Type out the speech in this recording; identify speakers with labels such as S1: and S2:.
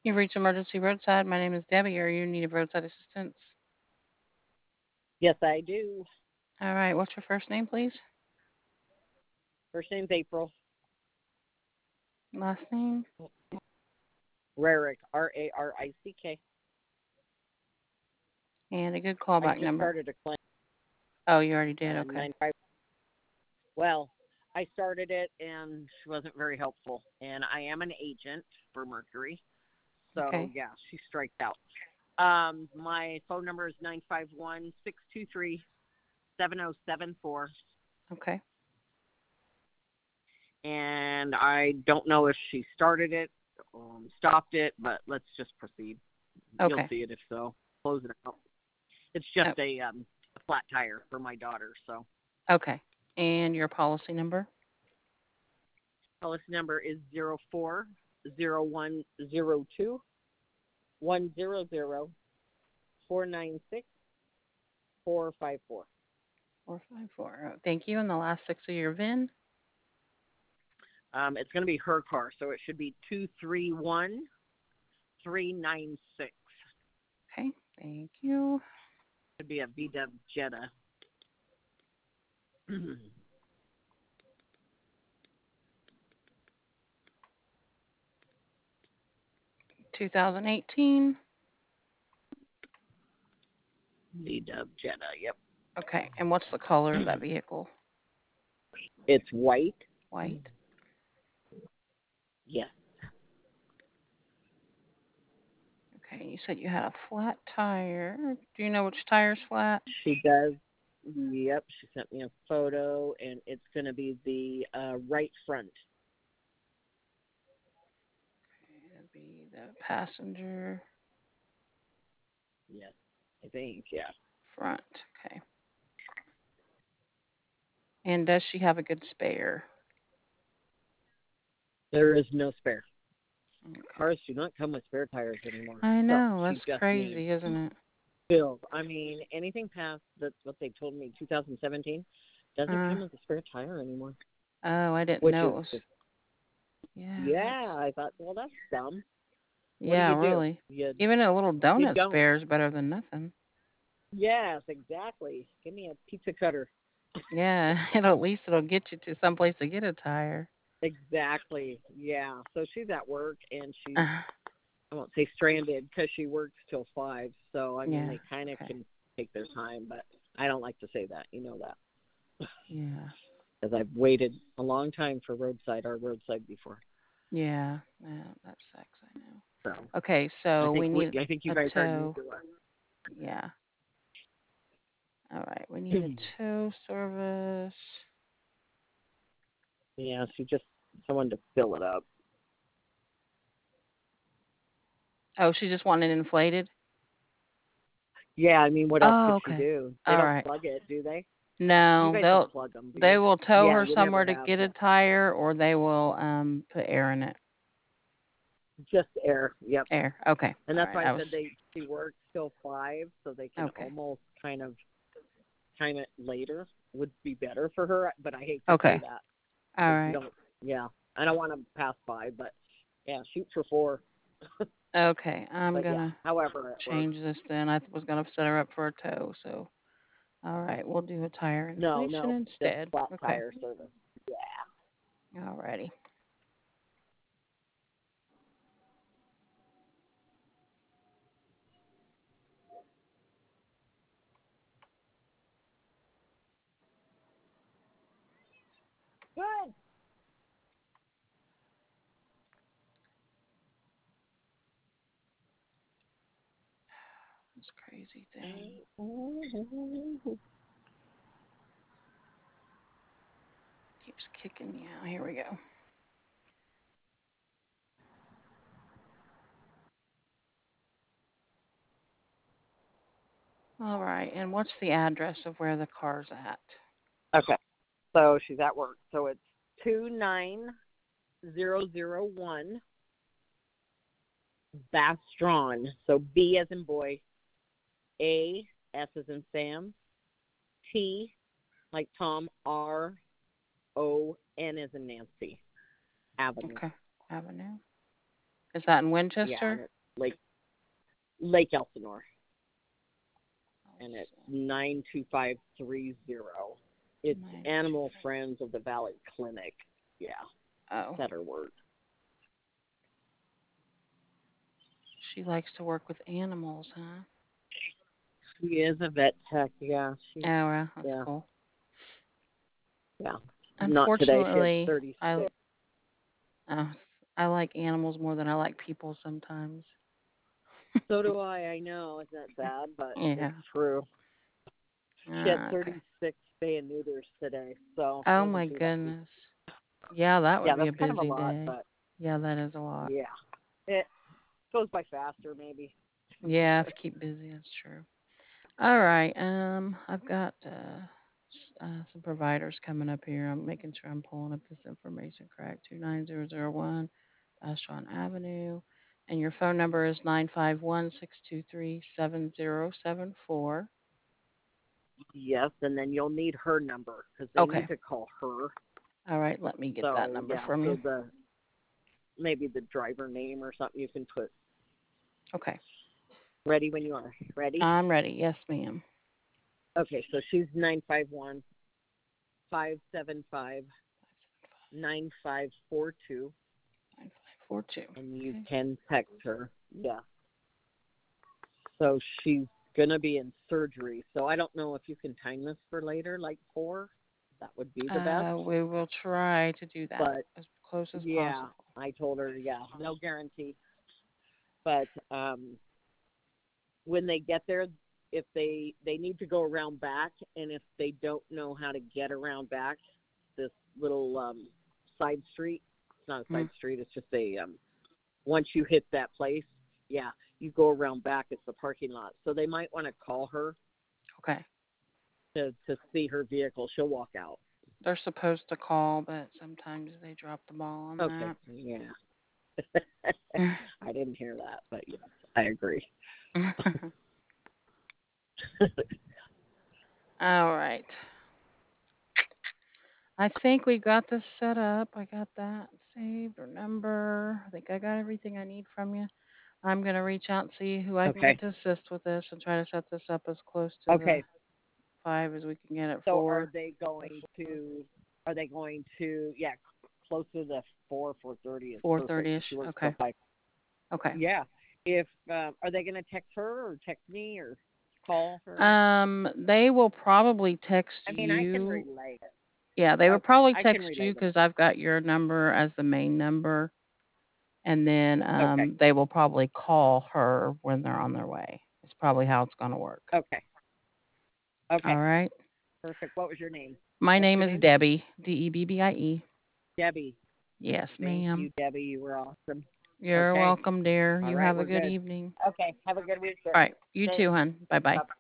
S1: You've reached Emergency Roadside. My name is Debbie. Are you in need of roadside assistance?
S2: Yes, I do.
S1: All right. What's your first name, please?
S2: First name's April.
S1: Last name?
S2: Rarick, Rarick.
S1: And a good
S2: I
S1: callback
S2: just
S1: number.
S2: started a claim.
S1: Oh, you already did? Okay.
S2: 95. Well, I started it and she wasn't very helpful. And I am an agent for Mercury. So,
S1: Okay.
S2: yeah, she striked out. My phone number is 951-623-7074.
S1: Okay.
S2: And I don't know if she started it, stopped it, but let's just proceed. You'll
S1: Okay.
S2: see it if so. Close it out. It's
S1: Oh,
S2: just a flat tire for my daughter. So
S1: okay. And your policy number?
S2: policy number is 040102-100-496-454.
S1: 454. Oh, thank you. And the last six of your VIN?
S2: It's going to be her car, so it should be 231396.
S1: Okay. Thank you.
S2: Should be a VW Jetta.
S1: 2018.
S2: VW Jetta. Yep.
S1: Okay. And what's the color of that vehicle?
S2: It's white.
S1: White.
S2: Yes.
S1: Okay. You said you had a flat tire. Do you know which tire's flat?
S2: She does. Yep. She sent me a photo, and it's going to be the right front.
S1: It'd be the passenger
S2: Yes. I think. Yeah.
S1: front. Okay. And does she have a good spare?
S2: There is no spare.
S1: Okay.
S2: Cars do not come with spare tires anymore.
S1: I
S2: So
S1: know.
S2: she
S1: That's
S2: just needs
S1: crazy, isn't it?
S2: bills. I mean, anything past that's what they told me 2017 doesn't
S1: Uh,
S2: come with a spare tire anymore.
S1: oh, I didn't
S2: Which
S1: know
S2: is
S1: it was. Yeah,
S2: yeah.
S1: that's.
S2: I thought, well, that's dumb. What do?
S1: Yeah, really. Even a little
S2: You
S1: donut
S2: don't.
S1: spare is better than nothing.
S2: Yes, exactly. Give me a pizza cutter.
S1: Yeah, at least it'll get you to someplace to get a tire.
S2: Exactly. Yeah. So she's at work and she's
S1: Uh,
S2: I won't say stranded because she works till 5. So I mean
S1: yeah.
S2: they kind of
S1: Okay.
S2: can take their time, but I don't like to say that. You know that
S1: Yeah.
S2: because I've waited a long time for our roadside before.
S1: Yeah. Yeah. That sucks. I know.
S2: So
S1: Okay, so we need
S2: I think you
S1: a
S2: guys are new
S1: tow.
S2: to us.
S1: Yeah. All right. We need a tow service.
S2: Yeah, she just someone to fill it up.
S1: Oh, she just wanted it inflated?
S2: Yeah, I mean, what else
S1: Oh,
S2: could she
S1: okay.
S2: do? They
S1: All
S2: don't
S1: right.
S2: plug it, do they? You
S1: No,
S2: guys don't
S1: they'll
S2: plug them, do
S1: they
S2: you?
S1: will tow
S2: Yeah,
S1: her
S2: you never
S1: somewhere to
S2: have.
S1: get a tire, or they will put air in it.
S2: Just air. Yep.
S1: Air. Okay.
S2: And
S1: All
S2: that's
S1: right.
S2: why I
S1: I
S2: said
S1: was
S2: she works till 5, so they can
S1: okay.
S2: almost kind of time it later would be better for her. But I hate to say
S1: Okay.
S2: that
S1: All
S2: because you
S1: right.
S2: don't. Yeah, I don't want to pass by, but yeah, shoot for 4.
S1: Okay. I'm
S2: But yeah,
S1: gonna
S2: however it works.
S1: change this then. I was gonna set her up for a tow. So all right, we'll do a tire
S2: No,
S1: inflation
S2: no, just
S1: instead.
S2: flat
S1: Okay.
S2: tire service. Yeah.
S1: Alrighty.
S2: Good.
S1: This crazy thing
S2: Mm-hmm.
S1: keeps kicking me out. Here we go. All right. And what's the address of where the car's at?
S2: Okay. So she's at work. So it's 29001 Bastron. So B as in boy, A, S as in Sam, T like Tom, RON as in Nancy Avenue.
S1: Okay. Avenue. Is that in
S2: Yeah,
S1: Winchester?
S2: Lake Lake Elsinore, and it's 92530. It's Animal Friends of the Valley Clinic. Yeah, better word.
S1: She likes to work with animals, huh?
S2: She is a vet tech. Yeah.
S1: That's cool.
S2: Yeah. Not today. She
S1: Unfortunately,
S2: had 36.
S1: I like animals more than I like people sometimes.
S2: So do I. I know. Isn't that sad? But
S1: Yeah.
S2: it's true. She had 36 spay and neuters today. So.
S1: Oh my goodness. Yeah, that would be a
S2: that's kind
S1: busy
S2: of a lot,
S1: day.
S2: but
S1: Yeah, that is a lot.
S2: yeah, it goes by faster maybe.
S1: Yeah, if you keep busy, that's true. All right. I've got some providers coming up here. I'm making sure I'm pulling up this information correct. 29001 Vashon Avenue. And your phone number is 951-623-7074.
S2: Yes, and then you'll need her number because they need to call her.
S1: All right, let me get that number from you.
S2: So maybe the driver name or something you can put.
S1: Okay.
S2: Ready when you are. Ready?
S1: I'm ready. Yes, ma'am.
S2: Okay, so she's 951-575-9542.
S1: 9542.
S2: And you can text her. Yeah. So she's going to be in surgery. So I don't know if you can time this for later, like 4. That would be the best.
S1: We will try to do that
S2: but,
S1: as close as
S2: possible.
S1: possible.
S2: I told her, no guarantee. But when they get there, if they need to go around back, and if they don't know how to get around back, this little side street, it's not a side street, it's just a, once you hit that place, you go around back, it's the parking lot. So they might want to call her.
S1: Okay.
S2: To see her vehicle. She'll walk out.
S1: They're supposed to call, but sometimes they drop the ball on that.
S2: Yeah. I didn't hear that, but yes, I agree.
S1: All right. I think we got this set up. I got that saved or number. I think I got everything I need from you. I'm going to reach out and see who I can get to assist with this and try to set this up as close to the 5 as we can get it
S2: so
S1: 4.
S2: Are they going to, close to the 4:30 is
S1: 4:30ish. Okay. Okay.
S2: Yeah. If are they going to text her or text me or call her?
S1: They will probably text you.
S2: I mean, I can relay it.
S1: Yeah, they would probably text you because I've got your number as the main number. And then they will probably call her when they're on their way. It's probably how it's going to work.
S2: Okay. All
S1: right.
S2: Perfect. What was your name?
S1: My name is Debbie, Debbie.
S2: Debbie.
S1: Yes,
S2: ma'am.
S1: Thank
S2: you, Debbie. You were awesome.
S1: You're welcome, dear.
S2: All
S1: you
S2: right,
S1: have a
S2: good
S1: evening.
S2: Okay. Have a good week.
S1: All right. You too, hon. Bye-bye.